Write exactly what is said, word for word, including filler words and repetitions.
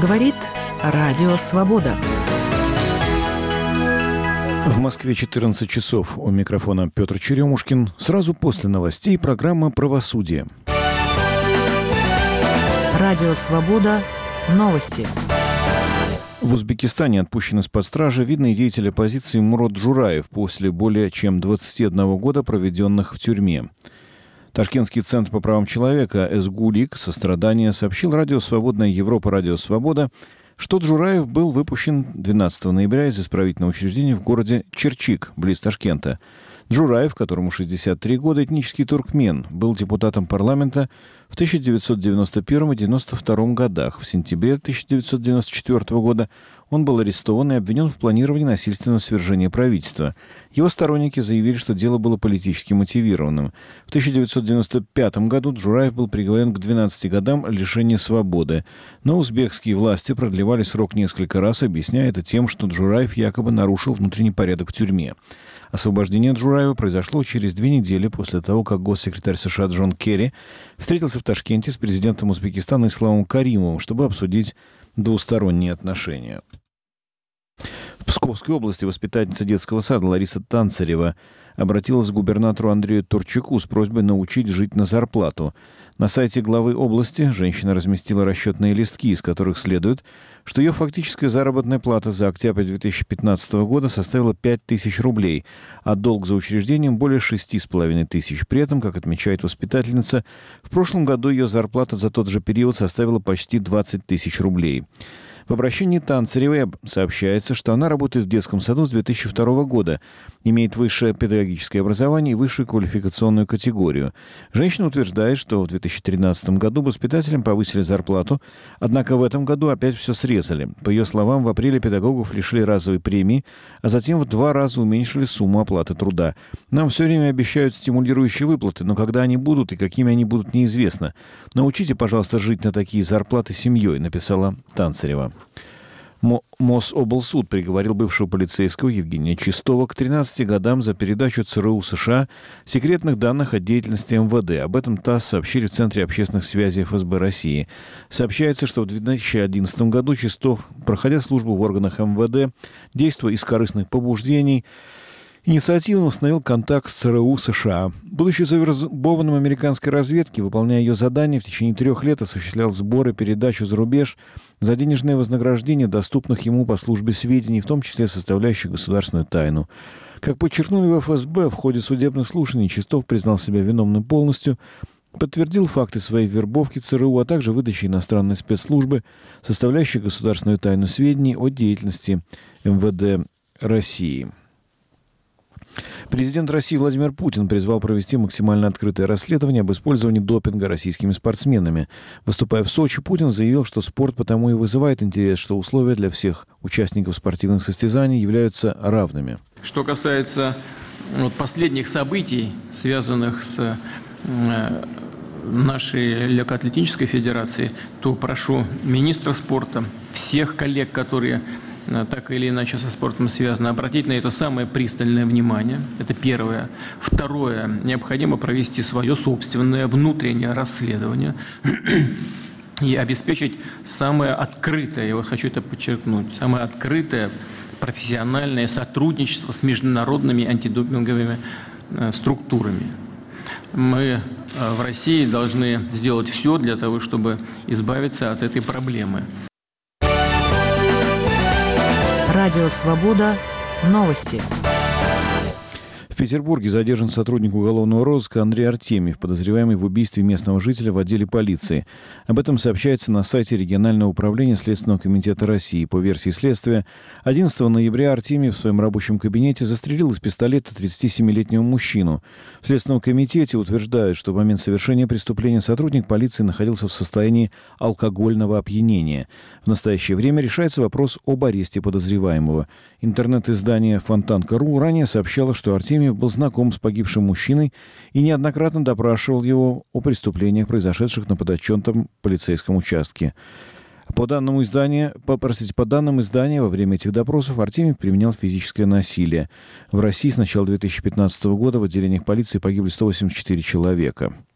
Говорит Радио Свобода. В Москве четырнадцать часов. У микрофона Петр Черемушкин. Сразу после новостей программа «Правосудие». Радио Свобода. Новости. В Узбекистане отпущен из-под стражи видный деятель оппозиции Мурод Джураев после более чем двадцати одного года, проведенных в тюрьме. Ташкентский центр по правам человека «Эсгулик» сострадания сообщил радио «Свободная Европа», радио «Свобода», что Джураев был выпущен двенадцатого ноября из исправительного учреждения в городе Черчик, близ Ташкента. Джураев, которому шестьдесят три года, этнический туркмен, был депутатом парламента в тысяча девятьсот девяносто первом и девяносто втором годах. В сентябре тысяча девятьсот девяносто четвертого года он был арестован и обвинен в планировании насильственного свержения правительства. Его сторонники заявили, что дело было политически мотивированным. В тысяча девятьсот девяносто пятом году Джураев был приговорен к двенадцати годам лишения свободы. Но узбекские власти продлевали срок несколько раз, объясняя это тем, что Джураев якобы нарушил внутренний порядок в тюрьме. Освобождение Джураева произошло через две недели после того, как госсекретарь США Джон Керри встретился в Ташкенте с президентом Узбекистана Исламом Каримовым, чтобы обсудить двусторонние отношения. В Псковской области воспитательница детского сада Лариса Танцарева обратилась к губернатору Андрею Турчаку с просьбой научить жить на зарплату. На сайте главы области женщина разместила расчетные листки, из которых следует, что ее фактическая заработная плата за октябрь две тысячи пятнадцатого года составила пять тысяч рублей, а долг за учреждением более шести с половиной тысяч. При этом, как отмечает воспитательница, в прошлом году ее зарплата за тот же период составила почти двадцать тысяч рублей. В обращении Танцаревой сообщается, что она работает в детском саду с две тысячи второго года, имеет высшее педагогическое образование и высшую квалификационную категорию. Женщина утверждает, что в две тысячи тринадцатом году воспитателям повысили зарплату, однако в этом году опять все срезали. По ее словам, в апреле педагогов лишили разовой премии, а затем в два раза уменьшили сумму оплаты труда. Нам все время обещают стимулирующие выплаты, но когда они будут и какими они будут, неизвестно. Научите, пожалуйста, жить на такие зарплаты семьей, написала Танцарева. Мособлсуд приговорил бывшего полицейского Евгения Чистова к тринадцати годам за передачу ЦРУ США секретных данных о деятельности эм вэ дэ. Об этом ТАСС сообщили в Центре общественных связей эф эс бэ России. Сообщается, что в две тысячи одиннадцатом году Чистов, проходя службу в органах эм вэ дэ, действуя из корыстных побуждений, инициативно установил контакт с ЦРУ США. Будучи завербованным американской разведки, выполняя ее задания, в течение трех лет осуществлял сборы, передачу за рубеж за денежное вознаграждение доступных ему по службе сведений, в том числе составляющих государственную тайну. Как подчеркнули в эф эс бэ, в ходе судебных слушаний Чистов признал себя виновным полностью, подтвердил факты своей вербовки ЦРУ, а также выдачи иностранной спецслужбы, составляющей государственную тайну сведений о деятельности эм вэ дэ России. Президент России Владимир Путин призвал провести максимально открытое расследование об использовании допинга российскими спортсменами. Выступая в Сочи, Путин заявил, что спорт потому и вызывает интерес, что условия для всех участников спортивных состязаний являются равными. Что касается вот, последних событий, связанных с э, нашей легкоатлетической федерацией, то прошу министра спорта, всех коллег, которые так или иначе со спортом связано, обратить на это самое пристальное внимание. Это первое. Второе. Необходимо провести свое собственное внутреннее расследование и обеспечить самое открытое, я вот хочу это подчеркнуть, самое открытое профессиональное сотрудничество с международными антидопинговыми структурами. Мы в России должны сделать все для того, чтобы избавиться от этой проблемы. Радио «Свобода». Новости. В Петербурге задержан сотрудник уголовного розыска Андрей Артемьев, подозреваемый в убийстве местного жителя в отделе полиции. Об этом сообщается на сайте регионального управления Следственного комитета России. По версии следствия, одиннадцатого ноября Артемьев в своем рабочем кабинете застрелил из пистолета тридцатисемилетнего мужчину. В Следственном комитете утверждают, что в момент совершения преступления сотрудник полиции находился в состоянии алкогольного опьянения. В настоящее время решается вопрос об аресте подозреваемого. Интернет-издание «Фонтанка точка ру» ранее сообщало, что Артемьев был знаком с погибшим мужчиной и неоднократно допрашивал его о преступлениях, произошедших на подотчетном полицейском участке. По данным издания, по, простите, по данным издания, во время этих допросов Артемьев применял физическое насилие. В России с начала две тысячи пятнадцатого года в отделениях полиции погибли сто восемьдесят четыре человека.